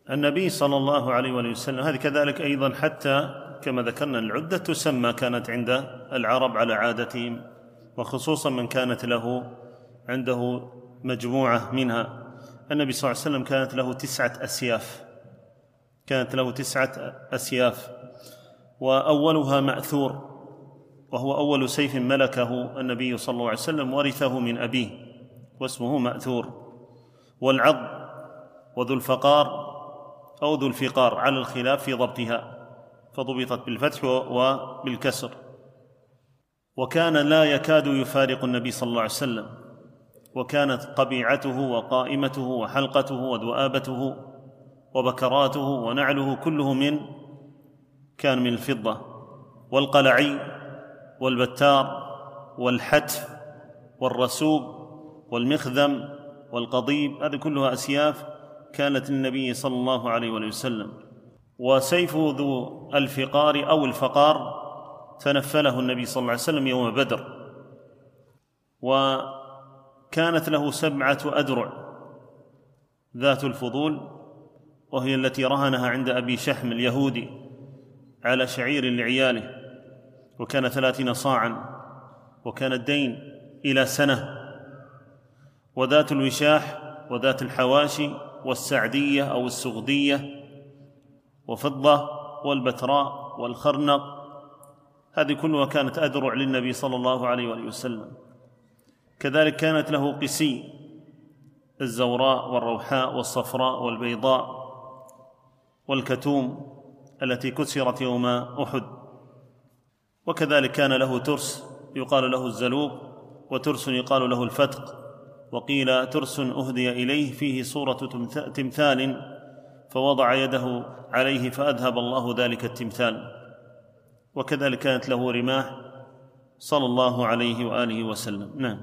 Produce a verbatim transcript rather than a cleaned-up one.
النبي صلى الله عليه وآله وسلم، هذه كذلك أيضا حتى كما ذكرنا العدة تسمى، كانت عند العرب على عادتهم، وخصوصا من كانت له عنده مجموعة منها. النبي صلى الله عليه وسلم كانت له تسعة أسياف، كانت له تسعة أسياف، وأولها مأثور، وهو أول سيف ملكه النبي صلى الله عليه وسلم، ورثه من أبيه، واسمه مأثور. والعض وذو الفقار أو ذو الفقار على الخلاف في ضبطها، فضبطت بالفتح وبالكسر. وكان لا يكاد يفارق النبي صلى الله عليه وسلم، وكانت قبيعته وقائمته وحلقته وذؤابته وبكراته ونعله كله من كان من الفضة. والقلعي والبتار والحتف والرسوب والمخذم والقضيب، هذه كلها أسياف كانت للنبي صلى الله عليه وسلم. وسيف ذو الفقار أو الفقار تنفله النبي صلى الله عليه وسلم يوم بدر، وكانت له سبعة أدرع ذات الفضول، وهي التي رهنها عند أبي شحم اليهودي على شعير لعياله، وكان ثلاثين صاعا، وكان الدين إلى سنة. وذات الوشاح وذات الحواشي والسعدية أو السغدية وفضة والبتراء والخرنق، هذه كلها كانت أدرع للنبي صلى الله عليه وآله وسلم. كذلك كانت له قسي، الزوراء والروحاء والصفراء والبيضاء والكتوم التي كسرت يوم أحد. وكذلك كان له ترس يقال له الزلوق، وترس يقال له الفتق، وقيل ترس أهدي إليه فيه صورة تمثال فوضع يده عليه فأذهب الله ذلك التمثال. وكذلك كانت له رماح صلى الله عليه وآله وسلم. نعم.